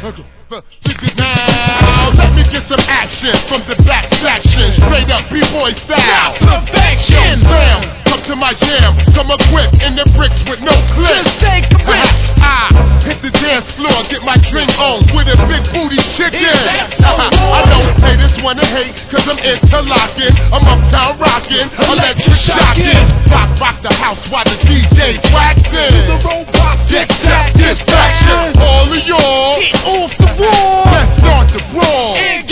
Now, let me get some action from the black faction. Straight up B-boy style. Perfection. Bam, come to my jam. Come equipped in the bricks with no clips. I hit the dance floor, get my drink on with a big booty chicken. I don't pay this one to hate, cause I'm interlocking. I'm uptown rocking, electric shocking. Rock the house while the DJ waxing. Get that distraction. All of y'all, get off the wall. Let's start the brawl.